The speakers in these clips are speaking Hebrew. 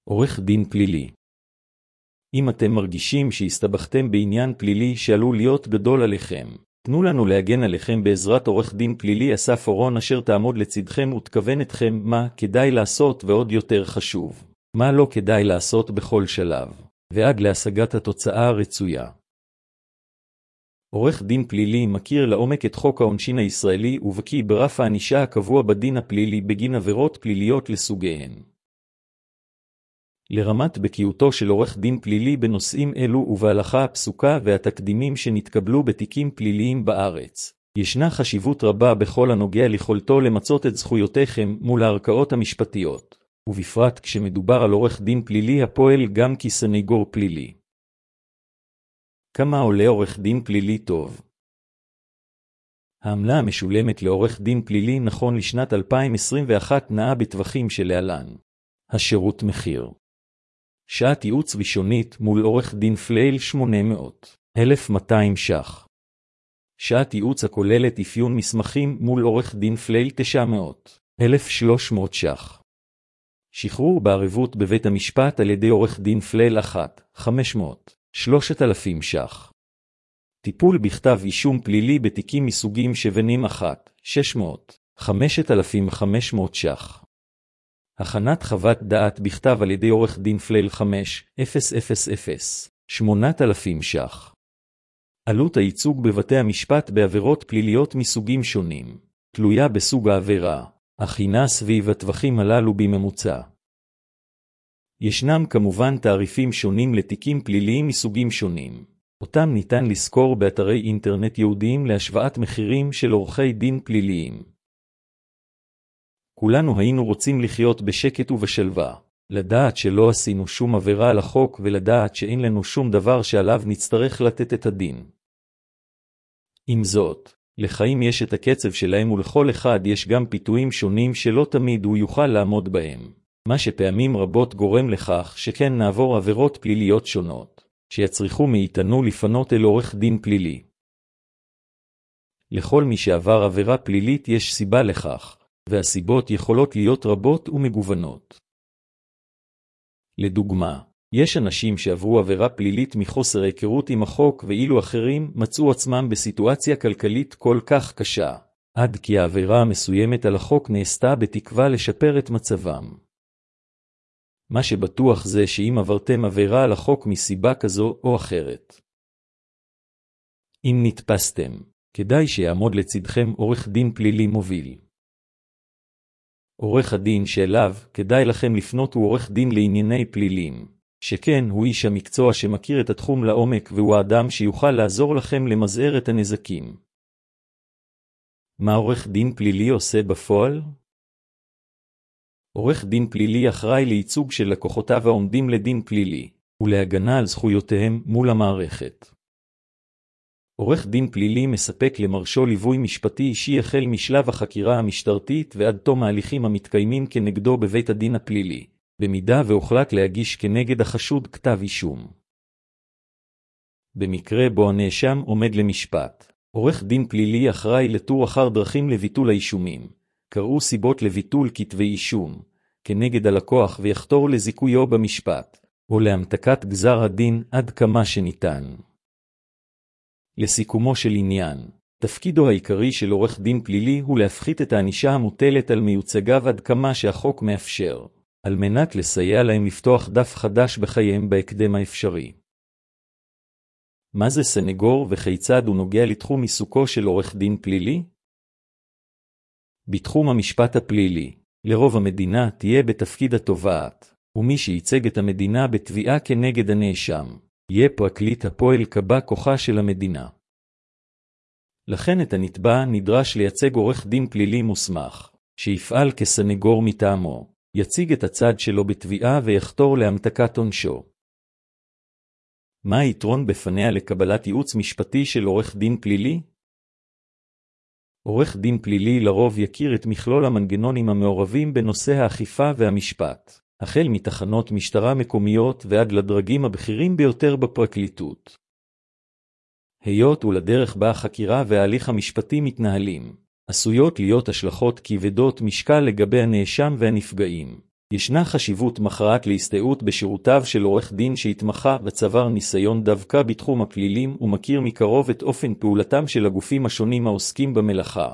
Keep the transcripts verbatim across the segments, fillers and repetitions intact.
עורך דין פלילי. אם אתם מרגישים שהסתבכתם בעניין פלילי שעלול להיות גדול עליכם, תנו לנו להגן עליכם בעזרת עורך דין פלילי אסף אורון אשר תעמוד לצדכם ותכוון אתכם מה כדאי לעשות ועוד יותר חשוב, מה לא כדאי לעשות בכל שלב, ועד להשגת התוצאה הרצויה. עורך דין פלילי מכיר לעומק את חוק העונשין הישראלי ובקיא ברף הענישה הקבוע בדין הפלילי בגין עבירות פליליות לסוגיהן. לרמת בקיאותו של עורך דין פלילי בנושאים אלו ובהלכה הפסוקה והתקדימים שנתקבלו בתיקים פליליים בארץ, ישנה חשיבות רבה בכל הנוגע ליכולתו למצות את זכויותיכם מול הערכאות המשפטיות, ובפרט כשמדובר על עורך דין פלילי הפועל גם כסניגור פלילי. כמה עולה עורך דין פלילי טוב? העמלה המשולמת לעורך דין פלילי נכון לשנת אלפיים עשרים ואחת נעה בטווחים שלהלן. השירות מחיר. שעת ייעוץ ראשונית מול עורך דין פליל שמונה מאות אלף מאתיים ש"ח. שעת ייעוץ הכוללת אפיון מסמכים מול עורך דין פליל תשע מאות אלף ושלוש מאות ש"ח. שחרור בערבות בבית המשפט על ידי עורך דין פליל אחת חמש מאות שלושת אלפים ש"ח. טיפול בכתב אישום פלילי בתיקים מסוגים שבנים אחת שש מאות חמשת אלפים וחמש מאות ש"ח. הכנת חוות דעת בכתב על ידי עורך דין פליל חמש אלף שמונת אלפים ש"ח. עלות הייצוג בבתי המשפט בעבירות פליליות מסוגים שונים, תלויה בסוג העבירה, אך הינה סביב הטווחים הללו בממוצע. ישנם כמובן תעריפים שונים לתיקים פליליים מסוגים שונים, אותם ניתן לזכור באתרי אינטרנט ייעודיים להשוואת מחירים של עורכי דין פליליים. כולנו היינו רוצים לחיות בשקט ובשלווה, לדעת שלא עשינו שום עבירה על החוק ולדעת שאין לנו שום דבר שעליו נצטרך לתת את הדין. עם זאת, לחיים יש את הקצב שלהם ולכל אחד יש גם פיתויים שונים שלא תמיד הוא יוכל לעמוד בהם, מה שפעמים רבות גורם לכך שכן נעבור עבירות פליליות שונות, שיצריכו מאיתנו לפנות אל עורך דין פלילי. לכל מי שעבר עבירה פלילית יש סיבה לכך, והסיבות יכולות להיות רבות ומגוונות. לדוגמה, יש אנשים שעברו עבירה פלילית מחוסר היכרות עם החוק ואילו אחרים מצאו עצמם בסיטואציה כלכלית כל כך קשה, עד כי העבירה המסוימת על החוק נעשתה בתקווה לשפר את מצבם. מה שבטוח זה שאם עברתם עבירה על החוק מסיבה כזו או אחרת, אם נתפסתם, כדאי שיעמוד לצדכם עורך דין פלילי מוביל. עורך הדין שאליו כדאי לכם לפנות הוא עורך דין לענייני פלילים, שכן הוא איש המקצוע שמכיר את התחום לעומק והוא האדם שיוכל לעזור לכם למזער את הנזקים. מה עורך דין פלילי עושה בפועל? עורך דין פלילי אחראי לייצוג של לקוחותיו העומדים לדין פלילי, ולהגנה על זכויותיהם מול המערכת. עורך דין פלילי מספק למרשו ליווי משפטי אישי החל משלב החקירה המשטרתית ועד תום ההליכים המתקיימים כנגדו בבית הדין הפלילי, במידה והוחלט להגיש כנגד החשוד כתב אישום. במקרה בו הנאשם עומד למשפט, עורך דין פלילי אחראי לתור אחר דרכים לביטול האישומים, קראו סיבות לביטול כתבי אישום, כנגד הלקוח ויחתור לזיכויו במשפט, או להמתקת גזר הדין עד כמה שניתן. לסיכומו של עניין, תפקידו העיקרי של עורך דין פלילי הוא להפחית את הענישה המוטלת על מיוצגיו עד כמה שהחוק מאפשר, על מנת לסייע להם לפתוח דף חדש בחייהם בהקדם האפשרי. מה זה סנגור וכיצד הוא נוגע לתחום עיסוקו של עורך דין פלילי? בתחום המשפט הפלילי, לרוב המדינה תהיה בתפקיד התובעת, ומי שייצג את המדינה בתביעה כנגד הנאשם, יהיה פרקליט הפועל כבא כוחה של המדינה. לכן את הנתבע נדרש לייצג עורך דין פלילי מוסמך, שיפעל כסנגור מטעמו, יציג את הצד שלו בתביעה ויחתור להמתקת עונשו. מה היתרון בפניה לקבלת ייעוץ משפטי של עורך דין פלילי? עורך דין פלילי לרוב יכיר את מכלול המנגנונים המעורבים בנושא האכיפה והמשפט, החל מתחנות משטרה מקומיות ועד לדרגים הבכירים ביותר בפרקליטות. היות ולדרך בה החקירה וההליך המשפטי מתנהלים, עשויות להיות השלכות כבדות משקל לגבי הנאשם והנפגעים, ישנה חשיבות מכרעת להסתייעות בשירותיו של עורך דין שהתמחה וצבר ניסיון דווקא בתחום הפלילים ומכיר מקרוב את אופן פעולתם של הגופים השונים העוסקים במלאכה.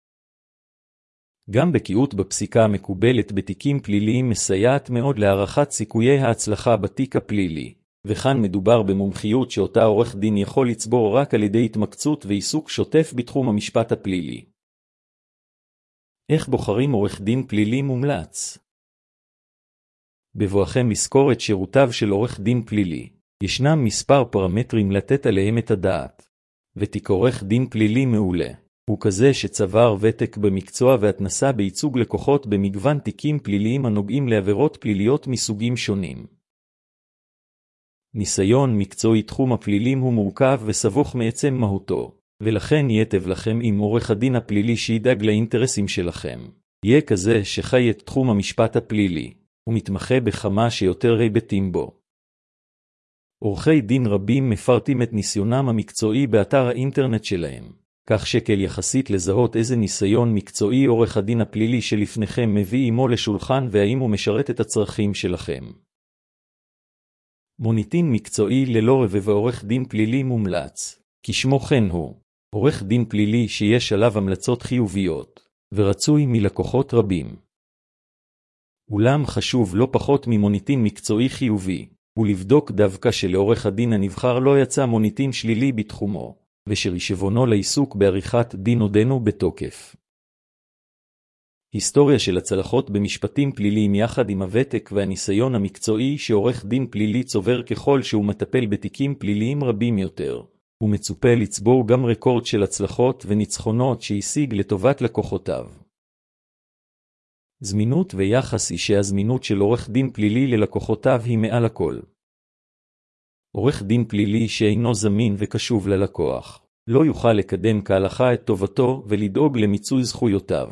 גם בקיאות בפסיקה המקובלת בתיקים פליליים מסייעת מאוד להערכת סיכויי ההצלחה בתיק הפלילי, וכאן מדובר במומחיות שאותה עורך דין יכול לצבור רק על ידי התמקצות ועיסוק שוטף בתחום המשפט הפלילי. איך בוחרים עורך דין פלילי מומלץ? בבואכם לזכור את שירותיו של עורך דין פלילי, ישנם מספר פרמטרים לתת עליהם את הדעת. ותיק עורך דין פלילי מעולה הוא כזה שצבר ותק במקצוע והתנסה בייצוג לקוחות במגוון תיקים פליליים הנוגעים לעבירות פליליות מסוגים שונים. ניסיון מקצועי תחום הפלילים הוא מורכב וסבוך מעצם מהותו, ולכן ייטב לכם עם עורך הדין הפלילי שידאג לאינטרסים שלכם. יהיה כזה שחי את תחום המשפט הפלילי, ומתמחה בכמה שיותר היבטים בו. עורכי דין רבים מפרטים את ניסיונם המקצועי באתר האינטרנט שלהם, כך שקל יחסית לזהות איזה ניסיון מקצועי עורך הדין הפלילי שלפניכם מביא עמו לשולחן והאם הוא משרת את הצרכים שלכם. מוניטין מקצועי ללא רבב עורך דין פלילי מומלץ, כשמו כן הוא, עורך דין פלילי שיש עליו המלצות חיוביות, ורצוי מלקוחות רבים. אולם חשוב לא פחות ממוניטין מקצועי חיובי, ולבדוק דווקא שלעורך הדין הנבחר לא יצא מוניטין שלילי בתחומו, ושרישיונו לעיסוק בעריכת דין עודנו בתוקף. היסטוריה של הצלחות במשפטים פליליים יחד עם הוותק והניסיון המקצועי שעורך דין פלילי צובר ככל שהוא מטפל בתיקים פליליים רבים יותר, הוא מצופה לצבור גם רקורד של הצלחות וניצחונות שהשיג לטובת לקוחותיו. זמינות ויחס אישי הזמינות של עורך דין פלילי ללקוחותיו היא מעל הכל. עורך דין פלילי שאינו זמין וקשוב ללקוח, לא יוכל לקדם כהלכה את טובתו ולדאוג למיצוי זכויותיו.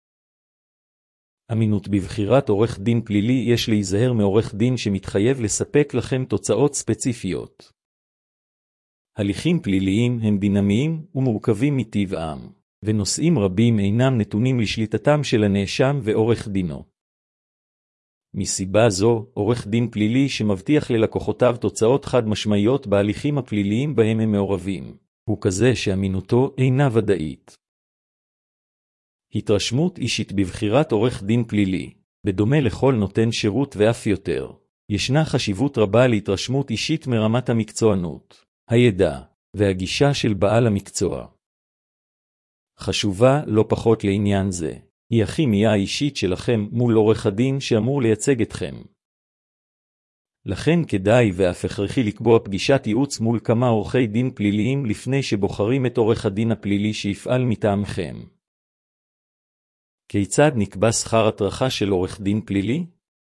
אמינות בבחירת עורך דין פלילי יש להיזהר מעורך דין שמתחייב לספק לכם תוצאות ספציפיות. הליכים פליליים הם דינמיים ומורכבים מטבעם, ונושאים רבים אינם נתונים לשליטתם של הנאשם ועורך דינו. מסיבה זו, עורך דין פלילי שמבטיח ללקוחותיו תוצאות חד משמעיות בהליכים הפליליים בהם הם מעורבים, הוא כזה שאמינותו אינה ודאית. התרשמות אישית בבחירת עורך דין פלילי, בדומה לכל נותן שירות ואף יותר, ישנה חשיבות רבה להתרשמות אישית מרמת המקצוענות, הידע והגישה של בעל המקצוע. חשובה לא פחות לעניין זה, היא הכימיה האישית שלכם מול עורך הדין שאמור לייצג אתכם. לכן כדאי ואף הכרחי לקבוע פגישת ייעוץ מול כמה עורכי דין פליליים לפני שבוחרים את עורך הדין הפלילי שיפעל מטעמכם. כיצד נקבע שכר הטרחה של עורך דין פלילי?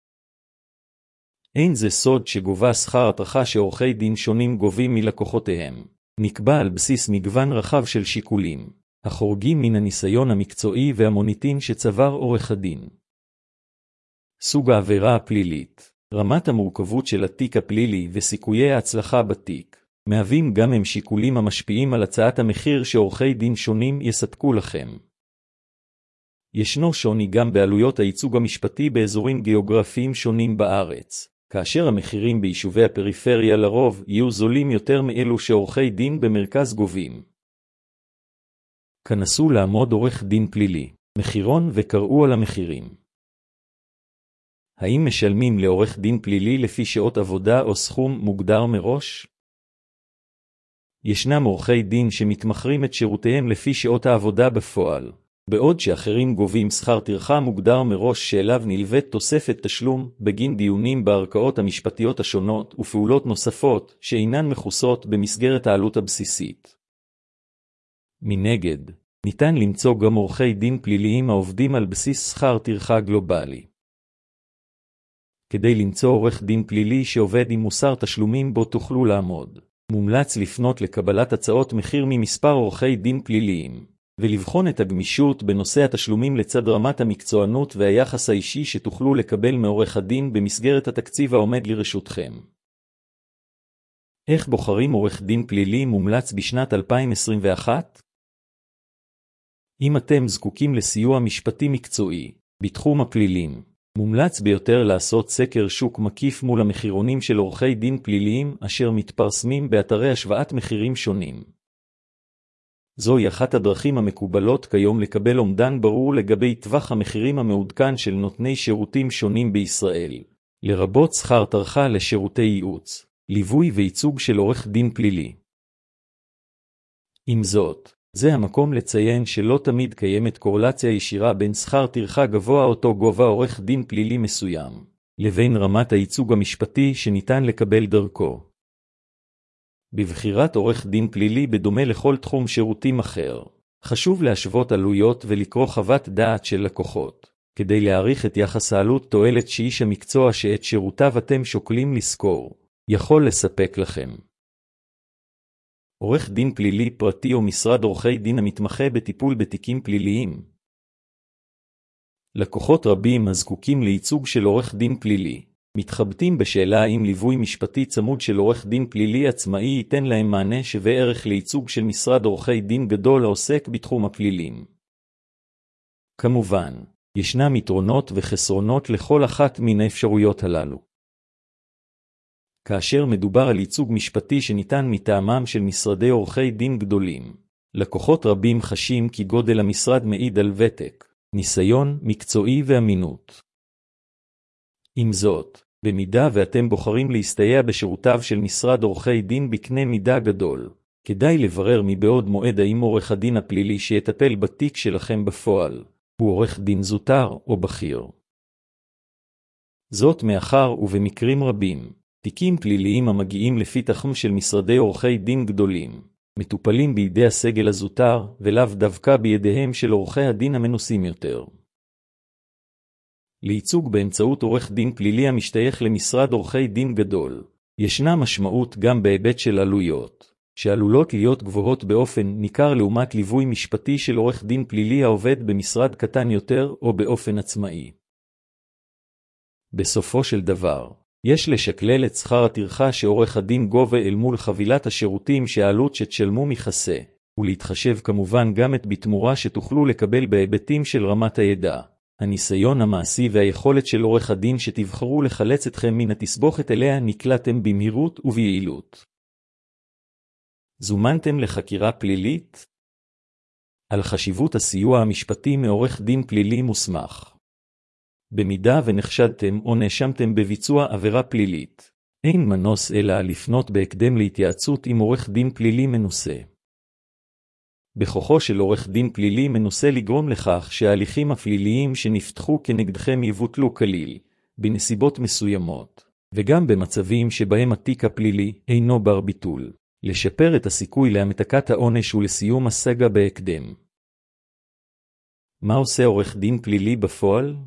אין זה סוד שגובה שכר הטרחה שעורכי דין שונים גובים מלקוחותיהם, נקבע על בסיס מגוון רחב של שיקולים, החורגים מן הניסיון המקצועי והמוניטין שצבר עורך הדין. סוג העבירה הפלילית, רמת המורכבות של התיק הפלילי וסיכויי ההצלחה בתיק, מהווים גם הם שיקולים המשפיעים על הצעת המחיר שעורכי דין שונים יספקו לכם. ישנו שוני גם בעלויות הייצוג המשפטי באזורים גיאוגרפיים שונים בארץ, כאשר המחירים ביישובי הפריפריה לרוב יהיו זולים יותר מאלו שעורכי דין במרכז גובים. כנסו לעמוד עורך דין פלילי, מחירון וקראו על המחירים. האם משלמים לעורך דין פלילי לפי שעות עבודה או סכום מוגדר מראש? ישנם עורכי דין שמתמחרים את שירותיהם לפי שעות העבודה בפועל, בעוד שאחרים גובים שכר טרחה מוגדר מראש שאליו נלווית תוספת תשלום בגין דיונים בערכאות המשפטיות השונות ופעולות נוספות שאינן מכוסות במסגרת העלות הבסיסית. מנגד, ניתן למצוא גם עורכי דין פליליים העובדים על בסיס שכר טרחה גלובלי. כדי למצוא עורך דין פלילי שעובד עם מוסר תשלומים בו תוכלו לעמוד, מומלץ לפנות לקבלת הצעות מחיר ממספר עורכי דין פליליים, ולבחון את הגמישות בנושא התשלומים לצד רמת המקצוענות והיחס האישי שתוכלו לקבל מעורך הדין במסגרת התקציב העומד לרשותכם. איך בוחרים עורך דין פלילי מומלץ בשנת אלפיים עשרים ואחת? אם אתם זקוקים לסיוע משפטי מקצועי בתחום הפלילים, מומלץ ביותר לעשות סקר שוק מקיף מול המחירונים של עורכי דין פליליים אשר מתפרסמים באתרי השוואת מחירים שונים. זוהי אחת הדרכים המקובלות כיום לקבל אומדן ברור לגבי טווח המחירים המעודכן של נותני שירותים שונים בישראל, לרבות שכר טרחה לשירותי ייעוץ, ליווי וייצוג של עורך דין פלילי. עם זאת, זה המקום לציין שלא תמיד קיימת קורלציה ישירה בין שכר טרחה גבוה אותו גובה עורך דין פלילי מסוים, לבין רמת הייצוג המשפטי שניתן לקבל דרכו. בבחירת עורך דין פלילי בדומה לכל תחום שירותים אחר, חשוב להשוות עלויות ולקרוא חוות דעת של לקוחות, כדי להעריך את יחס העלות תועלת שאיש המקצוע שאת שירותיו אתם שוקלים לזכור, יכול לספק לכם. עורך דין פלילי פרטי או משרד עורכי דין המתמחה בטיפול בתיקים פליליים. לקוחות רבים הזקוקים לייצוג של עורך דין פלילי, מתחבטים בשאלה האם ליווי משפטי צמוד של עורך דין פלילי עצמאי ייתן להם מענה שווה ערך לייצוג של משרד עורכי דין גדול העוסק בתחום הפלילים. כמובן, ישנם יתרונות וחסרונות לכל אחת מן האפשרויות הללו. כאשר מדובר על ייצוג משפטי שניתן מטעמם של משרדי עורכי דין גדולים, לקוחות רבים חשים כי גודל המשרד מעיד על ותק, ניסיון, מקצועי ואמינות. עם זאת, במידה ואתם בוחרים להסתייע בשירותיו של משרד עורכי דין בקנה מידה גדול, כדאי לברר מבעוד מועד האם עורך הדין הפלילי שיטפל בתיק שלכם בפועל, הוא עורך דין זוטר או בכיר. זאת מאחר ובמקרים רבים, תיקים פליליים המגיעים לפתחם של משרדי עורכי דין גדולים, מטופלים בידי הסגל הזוטר ולאו דווקא בידיהם של עורכי הדין המנוסים יותר. לייצוג באמצעות עורך דין פלילי המשתייך למשרד עורכי דין גדול, ישנה משמעות גם בהיבט של עלויות, שעלולות להיות גבוהות באופן ניכר לעומת ליווי משפטי של עורך דין פלילי העובד במשרד קטן יותר או באופן עצמאי. בסופו של דבר, יש לשקלל את שכר הטרחה שעורך הדין גובה אל מול חבילת השירותים שהעלות שתשלמו מכסה, ולהתחשב כמובן גם את בתמורה שתוכלו לקבל בהיבטים של רמת הידע, הניסיון המעשי והיכולת של עורך הדין שתבחרו לחלץ אתכם מן התסבוכת אליה נקלעתם במהירות וביעילות. זומנתם לחקירה פלילית? על חשיבות הסיוע המשפטי מעורך דין פלילי מוסמך. במידה ונחשדתם או נאשמתם בביצוע עבירה פלילית, אין מנוס אלא לפנות בהקדם להתייעצות עם עורך דין פלילי מנוסה. בכוחו של עורך דין פלילי מנוסה לגרום לכך שההליכים הפליליים שנפתחו כנגדכם יבוטלו כליל, בנסיבות מסוימות, וגם במצבים שבהם התיק הפלילי אינו בר ביטול, לשפר את הסיכוי להמתקת העונש ולסיום הסגה בהקדם. מה עושה עורך דין פלילי בפועל?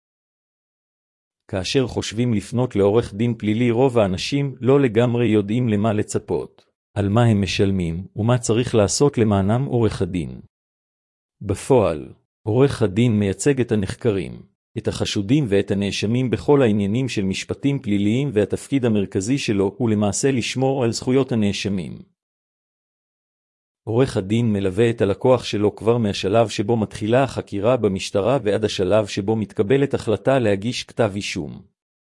כאשר חושבים לפנות לעורך דין פלילי רוב האנשים לא לגמרי יודעים למה לצפות, על מה הם משלמים ומה צריך לעשות למענם עורך הדין. בפועל, עורך הדין מייצג את הנחקרים, את החשודים ואת הנאשמים בכל העניינים של משפטים פליליים והתפקיד המרכזי שלו הוא למעשה לשמור על זכויות הנאשמים. עורך הדין מלווה את הלקוח שלו כבר מהשלב שבו מתחילה החקירה במשטרה ועד השלב שבו מתקבלת החלטה להגיש כתב אישום.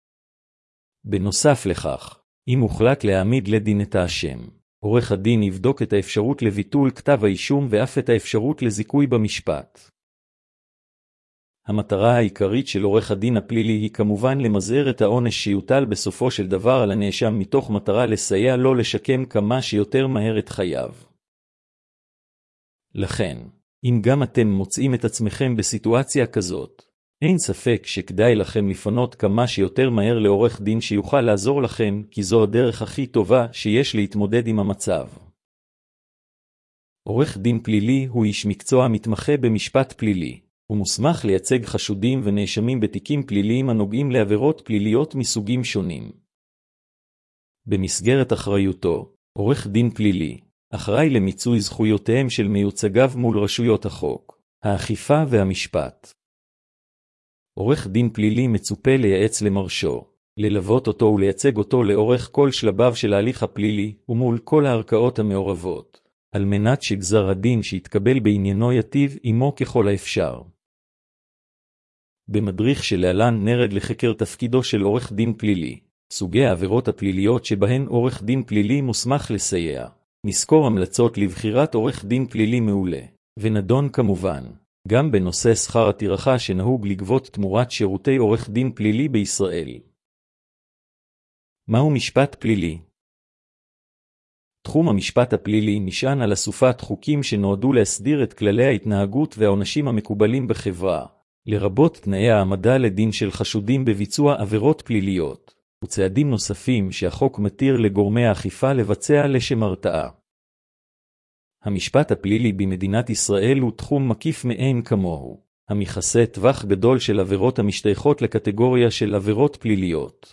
בנוסף לכך, אם הוחלט להעמיד לדין את האשם, עורך הדין יבדוק את האפשרות לביטול כתב האישום ואף את האפשרות לזיכוי במשפט. המטרה העיקרית של עורך הדין הפלילי היא כמובן למזער את העונש שיוטל בסופו של דבר על הנאשם מתוך מטרה לסייע לו לשקם כמה שיותר מהר את חייו. לכן, אם גם אתם מוצאים את עצמכם בסיטואציה כזאת, אין ספק שכדאי לכם לפנות כמה שיותר מהר לעורך דין שיוכל לעזור לכם, כי זו הדרך הכי טובה שיש להתמודד עם המצב. עורך דין פלילי הוא איש מקצוע מתמחה במשפט פלילי. הוא מוסמך לייצג חשודים ונאשמים בתיקים פליליים הנוגעים לעבירות פליליות מסוגים שונים. במסגרת אחריותו, עורך דין פלילי אחראי למיצוי זכויותיהם של מיוצגיו מול רשויות החוק, האכיפה והמשפט. עורך דין פלילי מצופה לייעץ למרשו, ללוות אותו ולייצג אותו לאורך כל שלביו של ההליך הפלילי ומול כל הערכאות המעורבות, על מנת שגזר הדין שיתקבל בעניינו יטיב עמו ככל האפשר. במדריך שלהלן נרד לחקר תפקידו של עורך דין פלילי. סוגי העבירות הפליליות שבהן עורך דין פלילי מוסמך לסייע. נזכור המלצות לבחירת עורך דין פלילי מעולה. ונדון כמובן גם בנושא שכר הטרחה שנהוג לגבות תמורת שירותי עורך דין פלילי בישראל. מהו משפט פלילי? תחום המשפט הפלילי נשען על אסופת חוקים שנועדו להסדיר את כללי ההתנהגות והעונשים המקובלים בחברה, לרבות תנאי העמדה לדין של חשודים בביצוע עבירות פליליות, וצעדים נוספים שהחוק מתיר לגורמי האכיפה לבצע לשם הרתעה. המשפט הפלילי במדינת ישראל הוא תחום מקיף מאין כמוהו, המכסה טווח גדול של עבירות המשתייכות לקטגוריה של עבירות פליליות.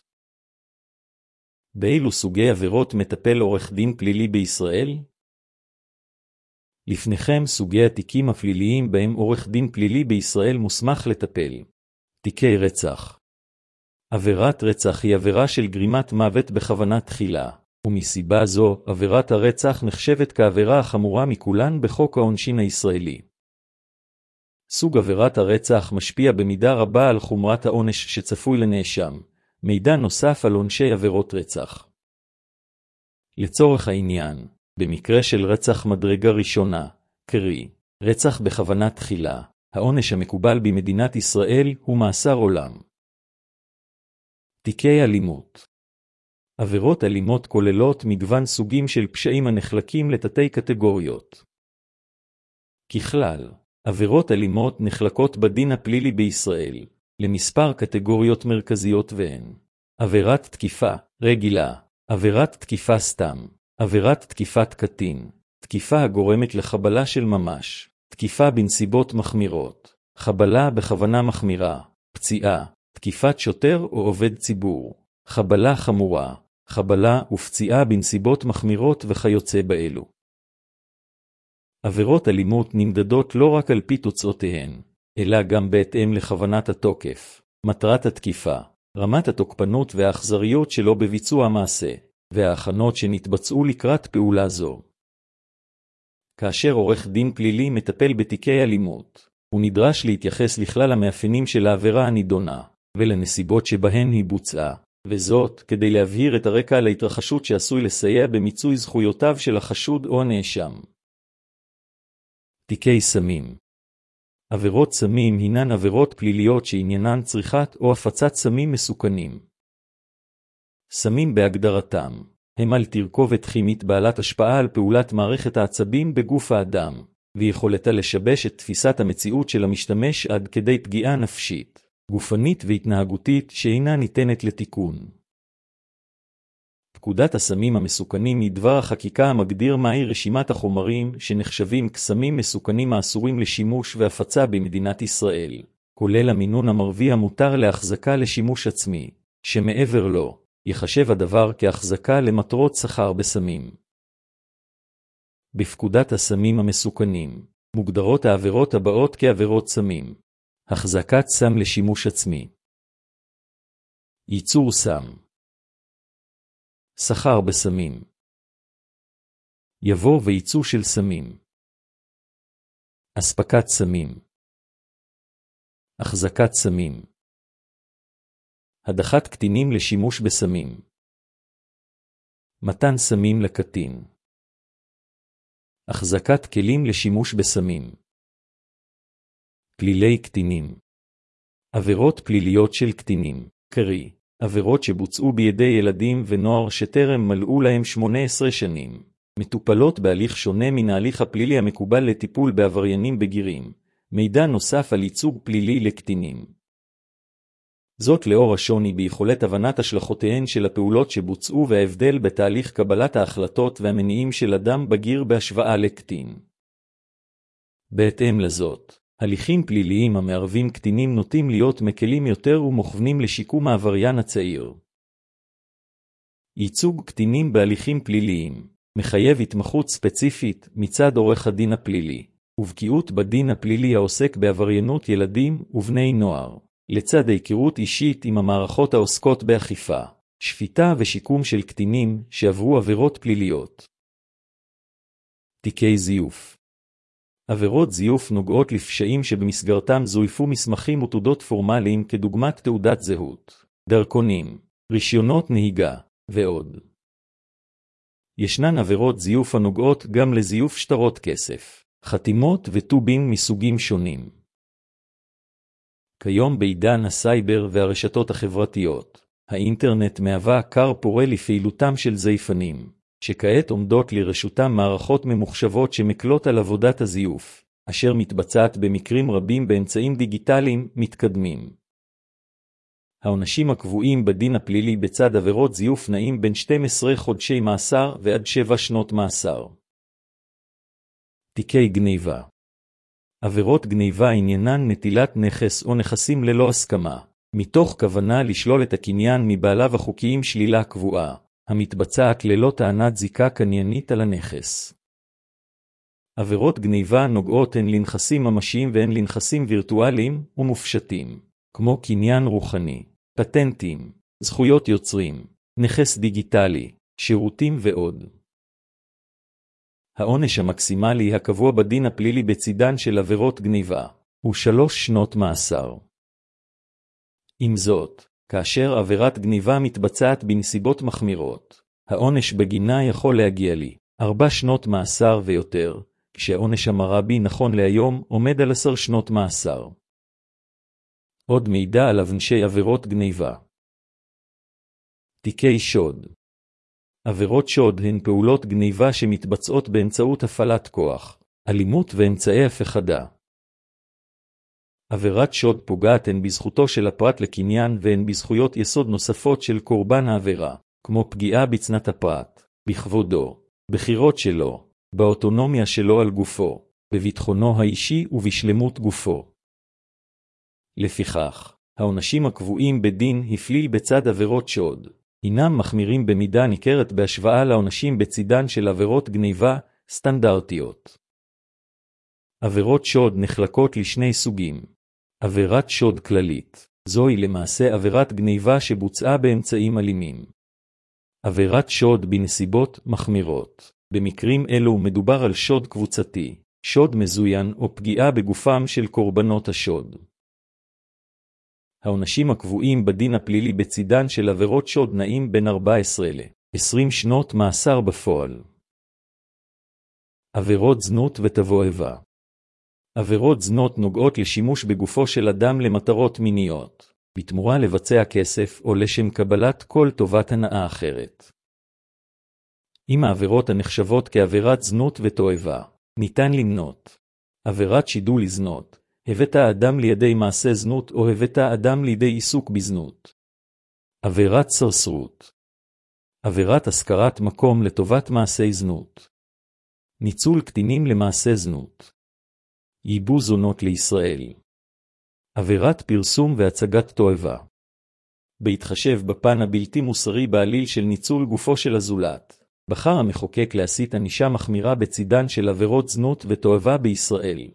באילו סוגי עבירות מטפל עורך דין פלילי בישראל? לפניכם סוגי התיקים הפליליים בהם עורך דין פלילי בישראל מוסמך לטפל. תיקי רצח. עבירת רצח היא עבירה של גרימת מוות בכוונה תחילה, ומסיבה זו עבירת הרצח נחשבת כעבירה החמורה מכולן בחוק העונשין הישראלי. סוג עבירת הרצח משפיע במידה רבה על חומרת העונש שצפוי לנאשם. מידע נוסף על עונשי עבירות רצח. לצורך העניין, במקרה של רצח מדרגה ראשונה, קרי, רצח בכוונה תחילה, העונש המקובל במדינת ישראל הוא מאסר עולם. תיקי אלימות. עבירות אלימות כוללות מגוון סוגים של פשעים הנחלקים לתתי קטגוריות. ככלל, עבירות אלימות נחלקות בדין הפלילי בישראל למספר קטגוריות מרכזיות והן: עבירת תקיפה רגילה, עבירת תקיפה סתם, עבירת תקיפת קטין, תקיפה הגורמת לחבלה של ממש, תקיפה בנסיבות מחמירות, חבלה בכוונה מחמירה, פציעה, תקיפת שוטר או עובד ציבור, חבלה חמורה, חבלה ופציעה בנסיבות מחמירות וכיוצא באלו. עבירות אלימות נמדדות לא רק על פי תוצאותיהן, אלא גם בהתאם לכוונת התוקף, מטרת התקיפה, רמת התוקפנות והאכזריות שלו בביצוע המעשה, וההכנות שנתבצעו לקראת פעולה זו. כאשר עורך דין פלילי מטפל בתיקי אלימות, הוא נדרש להתייחס לכלל המאפיינים של העבירה הנידונה, ולנסיבות שבהן היא בוצעה, וזאת כדי להבהיר את הרקע להתרחשות שעשוי לסייע במיצוי זכויותיו של החשוד או הנאשם. תיקי סמים. עבירות סמים הינן עבירות פליליות שעניינן צריכת או הפצת סמים מסוכנים. סמים בהגדרתם הם על תרכובת כימית בעלת השפעה על פעולת מערכת העצבים בגוף האדם, ויכולתה לשבש את תפיסת המציאות של המשתמש עד כדי פגיעה נפשית, גופנית והתנהגותית שאינה ניתנת לתיקון. פקודת הסמים המסוכנים היא דבר החקיקה המגדיר מהי רשימת החומרים שנחשבים כסמים מסוכנים האסורים לשימוש והפצה במדינת ישראל, כולל המינון המרבי המותר להחזקה לשימוש עצמי, שמעבר לו, יחשב הדבר כהחזקה למטרות שכר בסמים. בפקודת הסמים המסוכנים, מוגדרות העבירות הבאות כעבירות סמים: החזקת סם לשימוש עצמי, ייצור סם, שכר בסמים, יבוא וייצוא של סמים, אספקת סמים, החזקת סמים, הדחת קטינים לשימוש בסמים, מתן סמים לקטין, החזקת כלים לשימוש בסמים. פלילי קטינים. עבירות פליליות של קטינים, קרי, עבירות שבוצעו בידי ילדים ונוער שטרם מלאו להם שמונה עשרה שנים, מטופלות בהליך שונה מן ההליך הפלילי המקובל לטיפול בעבריינים בגירים. מידע נוסף על ייצוג פלילי לקטינים. זאת לאור השוני ביכולת הבנת השלכותיהן של הפעולות שבוצעו וההבדל בתהליך קבלת ההחלטות והמניעים של אדם בגיר בהשוואה לקטין. בהתאם לזאת, הליכים פליליים המערבים קטינים נוטים להיות מקלים יותר ומוכוונים לשיקום העבריין הצעיר. ייצוג קטינים בהליכים פליליים מחייב התמחות ספציפית מצד עורך הדין הפלילי, ובקיאות בדין הפלילי העוסק בעבריינות ילדים ובני נוער, לצד ההיכרות אישית עם המערכות העוסקות באכיפה, שפיטה ושיקום של קטינים שעברו עבירות פליליות. תיקי זיוף. עבירות זיוף נוגעות לפשעים שבמסגרתם זויפו מסמכים ותעודות פורמליים כדוגמת תעודת זהות, דרכונים, רישיונות נהיגה, ועוד. ישנן עבירות זיוף הנוגעות גם לזיוף שטרות כסף, חתימות וטובין מסוגים שונים. כיום בעידן הסייבר והרשתות החברתיות, האינטרנט מהווה כר פורה לפעילותם של זייפנים, שכעת עומדות לרשותם מערכות ממוחשבות שמקלות על עבודת הזיוף, אשר מתבצעת במקרים רבים באמצעים דיגיטליים מתקדמים. העונשים הקבועים בדין הפלילי בצד עבירות זיוף נעים בין שנים עשר חודשי מאסר ועד שבע שנות מאסר. תיקי גניבה. עבירות גניבה עניינן נטילת נכס או נכסים ללא הסכמה, מתוך כוונה לשלול את הקניין מבעליו החוקיים שלילה קבועה, המתבצעת ללא טענת זיקה קניינית על הנכס. עבירות גניבה נוגעות הן לנכסים ממשיים והן לנכסים וירטואליים ומופשטים, כמו קניין רוחני, פטנטים, זכויות יוצרים, נכס דיגיטלי, שירותים ועוד. העונש המקסימלי הקבוע בדין הפלילי בצידן של עבירות גניבה הוא שלוש שנות מאסר. עם זאת, כאשר עבירת גניבה מתבצעת בנסיבות מחמירות, העונש בגינה יכול להגיע לי ארבע שנות מאסר ויותר, כשהעונש המרבי נכון להיום עומד על עשר שנות מאסר. עוד מידע על עונשי עבירות גניבה. תיקי שוד. עבירות שוד הן פעולות גניבה שמתבצעות באמצעות הפעלת כוח, אלימות ואמצעי הפחדה. עבירת שוד פוגעת הן בזכותו של הפרט לקניין והן בזכויות יסוד נוספות של קורבן העבירה, כמו פגיעה בצנעת הפרט, בכבודו, בחירות שלו, באוטונומיה שלו על גופו, בביטחונו האישי ובשלמות גופו. לפיכך, העונשים הקבועים בדין הפלילי בצד עבירות שוד, הינם מחמירים במידה ניכרת בהשוואה לעונשים בצידן של עבירות גניבה סטנדרטיות. עבירות שוד נחלקות לשני סוגים. עבירת שוד כללית, זוהי למעשה עבירת גניבה שבוצעה באמצעים אלימים. עבירת שוד בנסיבות מחמירות, במקרים אלו מדובר על שוד קבוצתי, שוד מזוין או פגיעה בגופם של קורבנות השוד. העונשים הקבועים בדין הפלילי בצידן של עבירות שוד נעים בין ארבע עשרה ל-עשרים שנות מאסר בפועל. עבירות זנות ותבועבה. עבירות זנות נוגעות לשימוש בגופו של אדם למטרות מיניות, בתמורה לבצע כסף או לשם קבלת כל טובת הנאה אחרת. אם העבירות הנחשבות כעבירת זנות ותועבה, ניתן למנות עבירת שידול לזנות, הבאת האדם לידי מעשה זנות או הבאת האדם לידי עיסוק בזנות. עבירת סרסרות. עבירת השכרת מקום לטובת מעשי זנות. ניצול קטינים למעשה זנות. ייבוא זונות לישראל. עבירת פרסום והצגת תועבה. בהתחשב בפן הבלתי מוסרי בעליל של ניצול גופו של הזולת, בחר המחוקק להשית ענישה מחמירה בצידן של עבירות זנות ותועבה בישראל.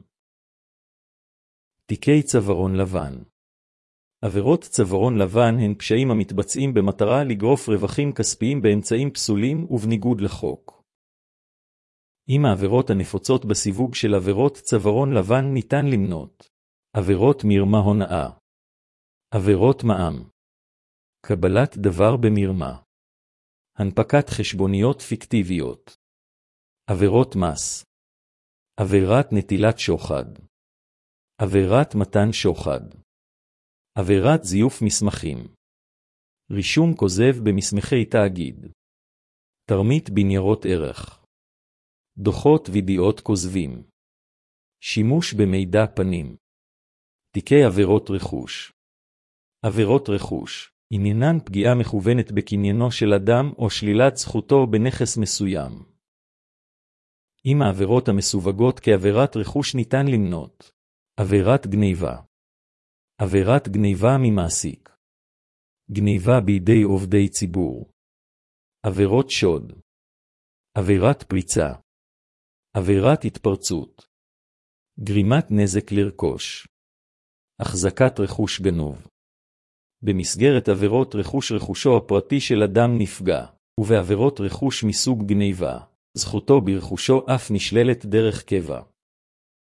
תיקי צווארון לבן. עבירות צווארון לבן הן פשעים המתבצעים במטרה לגרוף רווחים כספיים באמצעים פסולים ובניגוד לחוק. עם העבירות הנפוצות בסיווג של עבירות צווארון לבן ניתן למנות עבירות מרמה הונאה, עבירות מע"מ, קבלת דבר במרמה, הנפקת חשבוניות פיקטיביות, עבירות מס, עבירת נטילת שוחד, עבירת מתן שוחד, עבירת זיוף מסמכים, רישום כוזב במסמכי תאגיד, תרמית בניירות ערך, דוחות וידיעות כוזבים, שימוש במידע פנים. תיקי עבירות רכוש. עבירות רכוש, עניינן פגיעה מכוונת בקניינו של אדם או שלילת זכותו בנכס מסוים. עם העבירות המסווגות כעבירת רכוש ניתן למנות עבירת גניבה, עבירת גניבה ממעסיק, גניבה בידי עובדי ציבור, עבירות שוד, עבירת פריצה, עבירת התפרצות, גרימת נזק לרכוש, החזקת רכוש גנוב. במסגרת עבירות רכוש רכושו הפרטי של אדם נפגע, ובעבירות רכוש מסוג גניבה, זכותו ברכושו אף נשללת דרך קבע.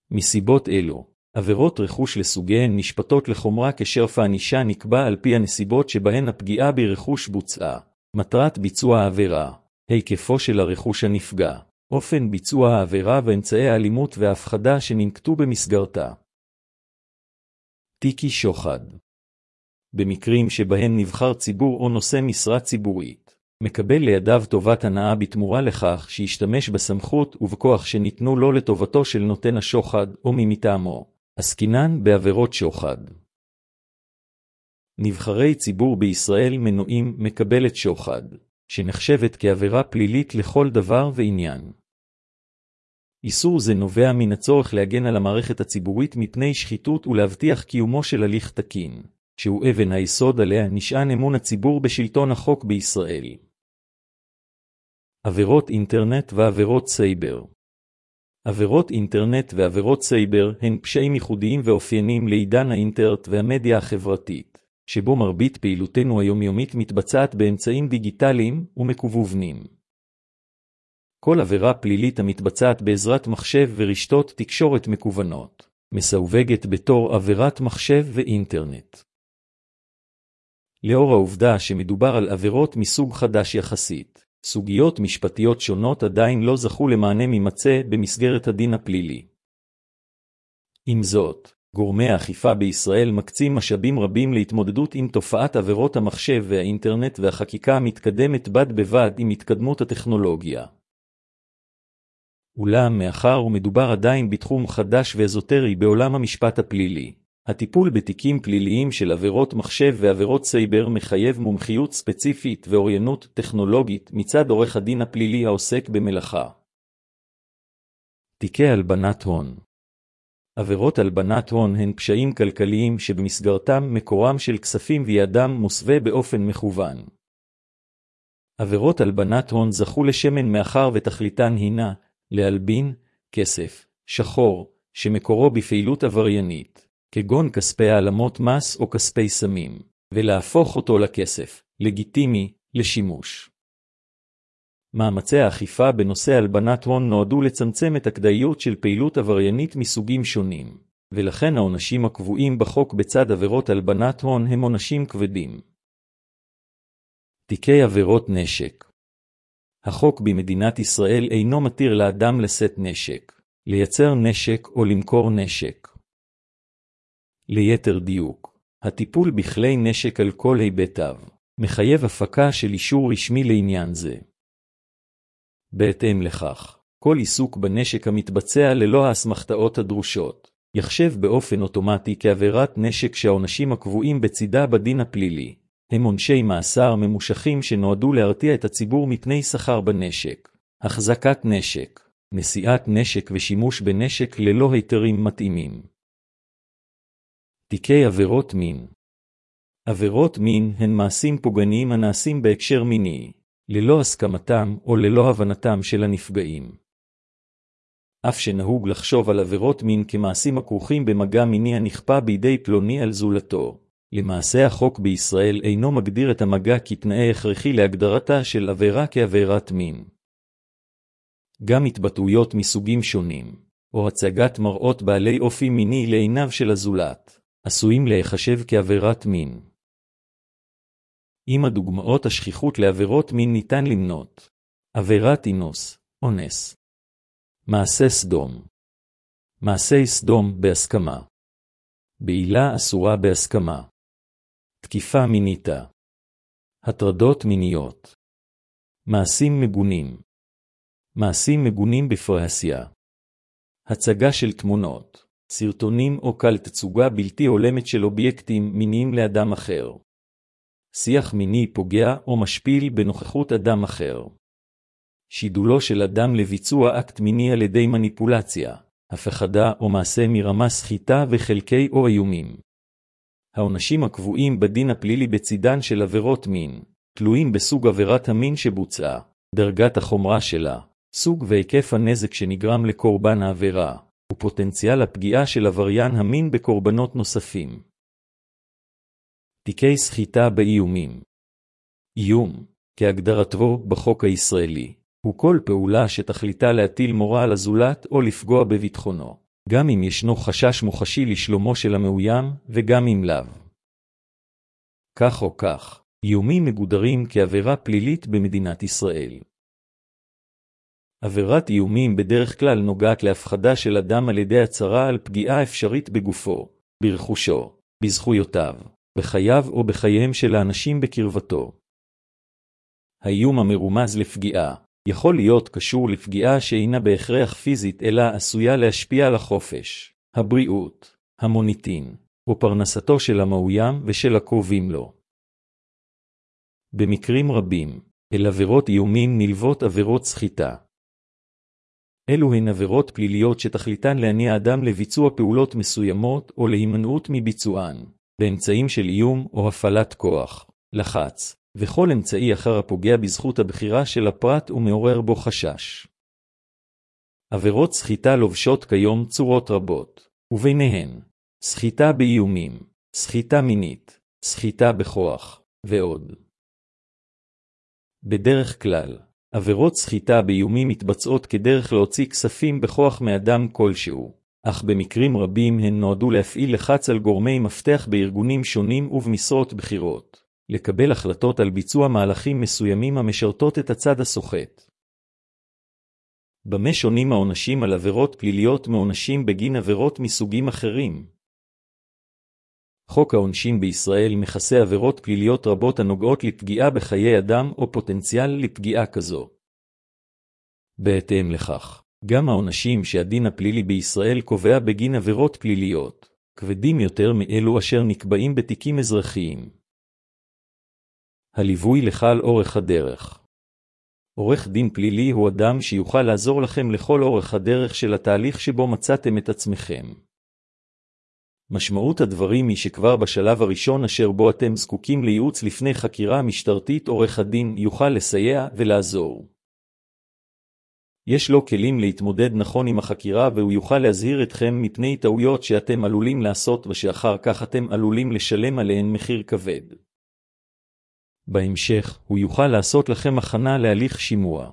מסיבות אלו, עבירות רכוש לסוגיהן נשפטות לחומרה כשרף הענישה נקבע על פי הנסיבות שבהן הפגיעה ברכוש בוצעה, מטרת ביצוע העבירה, היקפו של הרכוש הנפגע, אופן ביצוע העבירה ואמצעי האלימות וההפחדה שננקטו במסגרתה. תיקי שוחד. במקרים שבהם נבחר ציבור או נושא משרה ציבורית, מקבל לידיו טובת הנאה בתמורה לכך שישתמש בסמכות ובכוח שניתנו לו לטובתו של נותן השוחד או ממטעמו, עסקינן בעבירות שוחד. נבחרי ציבור בישראל מנועים מקבלת שוחד, שנחשבת כעבירה פלילית לכל דבר ועניין. איסור זה נובע מן הצורך להגן על המערכת הציבורית מפני שחיתות ולהבטיח קיומו של הליך תקין, שהוא אבן היסוד עליה נשען אמון הציבור בשלטון החוק בישראל. עבירות אינטרנט ועבירות סייבר. עבירות אינטרנט ועבירות סייבר הן פשעים ייחודיים ואופיינים לעידן האינטרנט והמדיה החברתית, שבו מרבית פעילותנו היומיומית מתבצעת באמצעים דיגיטליים ומקוונים. כל עבירה פלילית המתבצעת בעזרת מחשב ורשתות תקשורת מקוונות, מסווגת בתור עבירת מחשב ואינטרנט. לאור העובדה שמדובר על עבירות מסוג חדש יחסית, סוגיות משפטיות שונות עדיין לא זכו למענה ממצה במסגרת הדין הפלילי. עם זאת, גורמי האכיפה בישראל מקצים משאבים רבים להתמודדות עם תופעת עבירות המחשב והאינטרנט, והחקיקה מתקדמת בד בבד עם התקדמות הטכנולוגיה. אולם מאחר ומדובר עדיין בתחום חדש ואזוטרי בעולם המשפט הפלילי, הטיפול בתיקים פליליים של עבירות מחשב ועבירות סייבר מחייב מומחיות ספציפית ואוריינות טכנולוגית מצד עורך הדין הפלילי העוסק במלאכה. תיקי הלבנת הון. עבירות הלבנת הון הן פשעים כלכליים שבמסגרתם מקורם של כספים ויעדם מוסווה באופן מכוון. עבירות הלבנת הון זכו לשמן מאחר ותכליתן הינה להלבין כסף שחור שמקורו בפעילות עבריינית, כגון כספי העלמות מס או כספי סמים, ולהפוך אותו לכסף לגיטימי לשימוש. מאמצי האכיפה בנושא הלבנת הון נועדו לצמצם את הכדאיות של פעילות עבריינית מסוגים שונים, ולכן העונשים הקבועים בחוק בצד עבירות הלבנת הון הם עונשים כבדים. תיקי עבירות נשק. החוק במדינת ישראל אינו מתיר לאדם לשאת נשק, לייצר נשק או למכור נשק. ליתר דיוק, הטיפול בכלי נשק על כל היבטיו מחייב הפקה של אישור רשמי לעניין זה. בהתאם לכך, כל עיסוק בנשק המתבצע ללא האסמכתאות הדרושות, יחשב באופן אוטומטי כעבירת נשק שהעונשים הקבועים בצידה בדין הפלילי, הם עונשי מאסר ממושכים שנועדו להרתיע את הציבור מפני סחר בנשק, החזקת נשק, נשיאת נשק ושימוש בנשק ללא היתרים מתאימים. תיקי עבירות מין. עבירות מין הן מעשים פוגעניים הנעשים בהקשר מיני, ללא הסכמתם או ללא הבנתם של הנפגעים. אף שנהוג לחשוב על עבירות מין כמעשים הכרוכים במגע מיני הנכפה בידי פלוני על זולתו, למעשה החוק בישראל אינו מגדיר את המגע כתנאי הכרחי להגדרתה של עבירה כעבירת מין. גם התבטאויות מסוגים שונים, או הצגת מראות בעלי אופי מיני לעיניו של הזולת, עשויים להיחשב כעבירת מין. עם הדוגמאות השכיחות לעבירות מין ניתן למנות: עבירת אינוס, אונס, מעשה סדום, מעשי סדום בהסכמה, בעילה אסורה בהסכמה, תקיפה מיניתה, הטרדות מיניות, מעשים מגונים, מעשים מגונים בפרהסיה, הצגה של תמונות, סרטונים או קל תצוגה בלתי הולמת של אובייקטים מיניים לאדם אחר, שיח מיני פוגע או משפיל בנוכחות אדם אחר, שידולו של אדם לביצוע אקט מיני על ידי מניפולציה, הפחדה או מעשה מרמה סחיטה וחלקי או איומים. העונשים הקבועים בדין הפלילי בצידן של עבירות מין, תלויים בסוג עבירת המין שבוצעה, דרגת החומרה שלה, סוג והיקף הנזק שנגרם לקורבן העבירה, ופוטנציאל הפגיעה של עבריין המין בקורבנות נוספים. תיקי סחיטה באיומים. איום, כהגדרתו בחוק הישראלי, הוא כל פעולה שתכליתה להטיל מורא על הזולת או לפגוע בביטחונו, גם אם ישנו חשש מוחשי לשלומו של המאוים, וגם אם לאו. כך או כך, איומים מגודרים כעבירה פלילית במדינת ישראל. עבירת איומים בדרך כלל נוגעת להפחדה של אדם על ידי הצהרה על פגיעה אפשרית בגופו, ברכושו, בזכויותיו, בחייו או בחייהם של האנשים בקרבתו. האיום המרומז לפגיעה יכול להיות קשור לפגיעה שאינה בהכרח פיזית אלא עשויה להשפיע על החופש, הבריאות, המוניטין, או פרנסתו של המאוים ושל הקרובים לו. במקרים רבים, אל עבירות איומים נלוות עבירות סחיטה. אלו הן עבירות פליליות שתכליתן להניע אדם לביצוע פעולות מסוימות או להימנעות מביצוען, באמצעים של איום או הפעלת כוח, לחץ, וכל אמצעי אחר הפוגע בזכות הבחירה של הפרט ומעורר בו חשש. עבירות סחיטה לובשות כיום צורות רבות, וביניהן סחיטה באיומים, סחיטה מינית, סחיטה בכוח, ועוד. בדרך כלל, עבירות סחיטה באיומים מתבצעות כדרך להוציא כספים בכוח מאדם כלשהו, אך במקרים רבים הן נועדו להפעיל לחץ על גורמי מפתח בארגונים שונים ובמשרות בחירות, לקבל החלטות על ביצוע מהלכים מסוימים המשרתות את הצד הסוחט. במה שונים העונשים על עבירות פליליות מעונשים בגין עבירות מסוגים אחרים? חוק העונשין בישראל מכסה עבירות פליליות רבות הנוגעות לפגיעה בחיי אדם או פוטנציאל לפגיעה כזו. בהתאם לכך, גם העונשים שהדין הפלילי בישראל קובע בגין עבירות פליליות, כבדים יותר מאלו אשר נקבעים בתיקים אזרחיים. הליווי לכל אורך הדרך. עורך דין פלילי הוא אדם שיוכל לעזור לכם לכל אורך הדרך של התהליך שבו מצאתם את עצמכם. משמעות הדברים היא שכבר בשלב הראשון אשר בו אתם זקוקים לייעוץ לפני חקירה משטרתית, עורך הדין יוכל לסייע ולעזור. יש לו כלים להתמודד נכון עם החקירה והוא יוכל להזהיר אתכם מפני טעויות שאתם עלולים לעשות ושאחר כך אתם עלולים לשלם עליהן מחיר כבד. בהמשך הוא יוכל לעשות לכם הכנה להליך שימוע.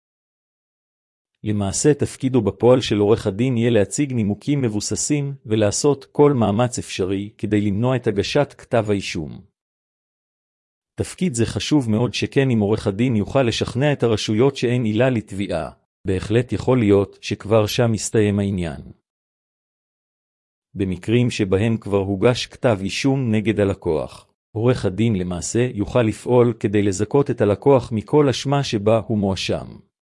למעשה תפקידו בפועל של עורך הדין יהיה להציג נימוקים מבוססים ולעשות כל מאמץ אפשרי כדי למנוע את הגשת כתב האישום. תפקיד זה חשוב מאוד שכן אם עורך הדין יוכל לשכנע את הרשויות שאין עילה לתביעה, בהחלט יכול להיות שכבר שם מסתיים העניין. במקרים שבהם כבר הוגש כתב אישום נגד הלקוח, עורך הדין למעשה יוכל לפעול כדי לזכות את הלקוח מכל אשמה שבה הוא מואשם.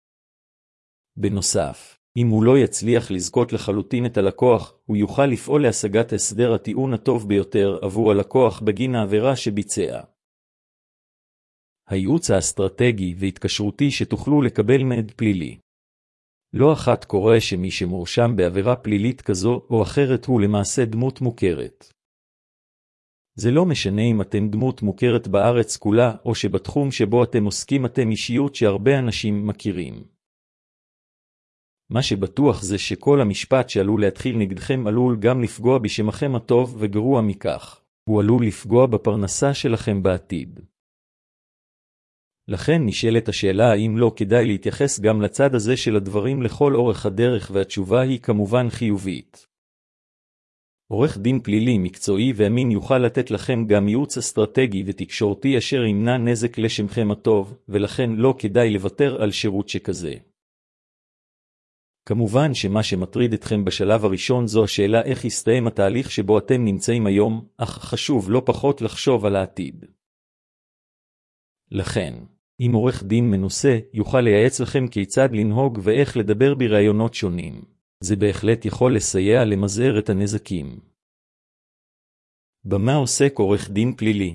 בנוסף, אם הוא לא יצליח לזכות לחלוטין את הלקוח, הוא יוכל לפעול להשגת הסדר הטיעון הטוב ביותר עבור הלקוח בגין העבירה שביצע. הייעוץ האסטרטגי והתקשרותי שתוכלו לקבל מעד פלילי. לא אחת קורה שמי שמורשם בעבירה פלילית כזו או אחרת הוא למעשה דמות מוכרת. זה לא משנה אם אתם דמות מוכרת בארץ כולה או שבתחום שבו אתם עוסקים אתם אישיות שהרבה אנשים מכירים. מה שבטוח זה שכל המשפט שעלול להתחיל נגדכם עלול גם לפגוע בשמכם הטוב וגרוע מכך, הוא עלול לפגוע בפרנסה שלכם בעתיד. לכן נשאלת השאלה האם לא כדאי להתייחס גם לצד הזה של הדברים לכל אורך הדרך והתשובה היא כמובן חיובית. עורך דין פלילי מקצועי ואמין יוכל לתת לכם גם ייעוץ אסטרטגי ותקשורתי אשר ימנע נזק לשמכם הטוב ולכן לא כדאי לוותר על שירות שכזה. כמובן שמה שמטריד אתכם בשלב הראשון זו השאלה איך יסתיים התהליך שבו אתם נמצאים היום, אך חשוב לא פחות לחשוב על העתיד. לכן, אם עורך דין מנוסה יוכל לייעץ לכם כיצד לנהוג ואיך לדבר ברעיונות שונים, זה בהחלט יכול לסייע למזער את הנזקים. במה עוסק עורך דין פלילי?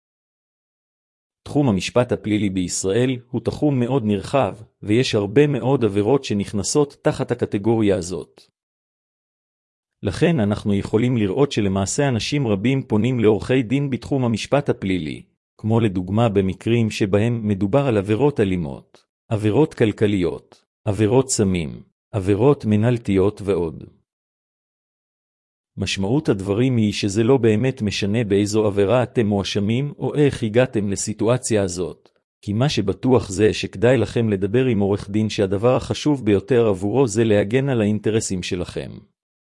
תחום המשפט הפלילי בישראל הוא תחום מאוד נרחב, ויש הרבה מאוד עבירות שנכנסות תחת הקטגוריה הזאת. לכן אנחנו יכולים לראות שלמעשה אנשים רבים פונים לעורכי דין בתחום המשפט הפלילי, כמו לדוגמה במקרים שבהם מדובר על עבירות אלימות, עבירות כלכליות, עבירות סמים, עבירות מנהלתיות ועוד. משמעות הדברים היא שזה לא באמת משנה באיזו עבירה אתם מואשמים או איך הגעתם לסיטואציה הזאת, כי מה שבטוח זה שכדאי לכם לדבר עם עורך דין שהדבר החשוב ביותר עבורו זה להגן על האינטרסים שלכם.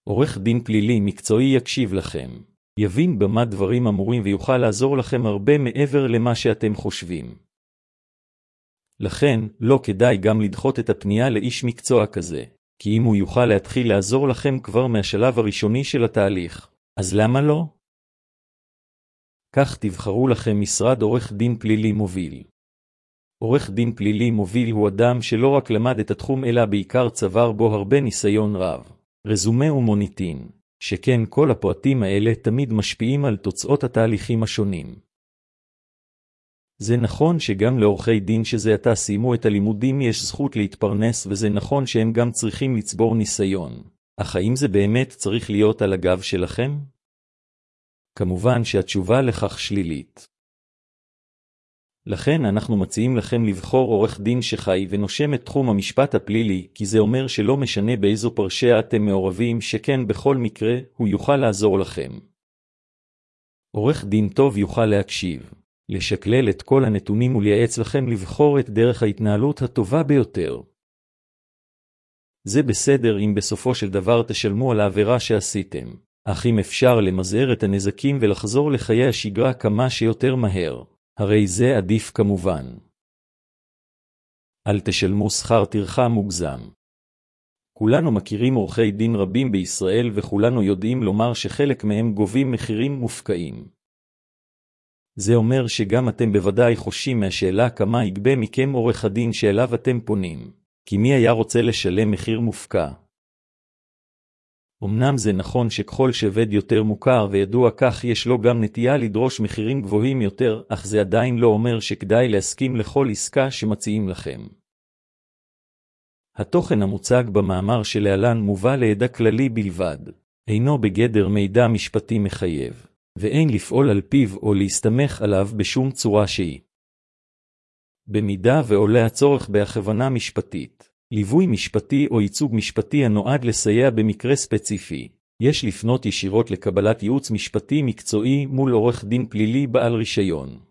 עורך דין פלילי מקצועי יקשיב לכם, יבין במה דברים אמורים ויוכל לעזור לכם הרבה מעבר למה שאתם חושבים. לכן, לא כדאי גם לדחות את הפנייה לאיש מקצוע כזה, כי אם הוא יוכל להתחיל לעזור לכם כבר מהשלב הראשוני של התהליך, אז למה לא? כך תבחרו לכם משרד עורך דין פלילי מוביל. עורך דין פלילי מוביל הוא אדם שלא רק למד את התחום אלא בעיקר צבר בו הרבה ניסיון רב, רזומה ומוניטין, שכן כל הפרטים האלה תמיד משפיעים על תוצאות התהליכים השונים. זה נכון שגם לעורכי דין שזה עתה סיימו את הלימודים יש זכות להתפרנס, וזה נכון שהם גם צריכים לצבור ניסיון. אך האם זה באמת צריך להיות על הגב שלכם? כמובן שהתשובה לכך שלילית. לכן אנחנו מציעים לכם לבחור עורך דין שחי ונושם את תחום המשפט הפלילי, כי זה אומר שלא משנה באיזו פרשיה אתם מעורבים, שכן בכל מקרה הוא יוכל לעזור לכם. עורך דין טוב יוכל להקשיב, לשקלל את כל הנתונים ולייעץ לכם לבחור את דרך ההתנהלות הטובה ביותר. זה בסדר אם בסופו של דבר תשלמו על העבירה שעשיתם, אך אם אפשר למזער את הנזקים ולחזור לחיי השגרה כמה שיותר מהר, הרי זה עדיף כמובן. אל תשלמו שכר טרחה מוגזם. כולנו מכירים עורכי דין רבים בישראל וכולנו יודעים לומר שחלק מהם גובים מחירים מופקעים. זה אומר שגם אתם בוודאי חושים מהשאלה כמה יגבה מכם עורך הדין שאליו אתם פונים, כי מי היה רוצה לשלם מחיר מופקע? אמנם זה נכון שככל שעובד יותר מוכר וידוע כך יש לו גם נטייה לדרוש מחירים גבוהים יותר, אך זה עדיין לא אומר שכדאי להסכים לכל עסקה שמציעים לכם. התוכן המוצג במאמר שלהלן מובא לידע כללי בלבד, אינו בגדר מידע משפטי מחייב, ואין לפעול על פיו או להסתמך עליו בשום צורה שהיא. במידה ועולה הצורך בהכוונה משפטית, ליווי משפטי או ייצוג משפטי הנועד לסייע במקרה ספציפי, יש לפנות ישירות לקבלת ייעוץ משפטי מקצועי מול עורך דין פלילי בעל רישיון.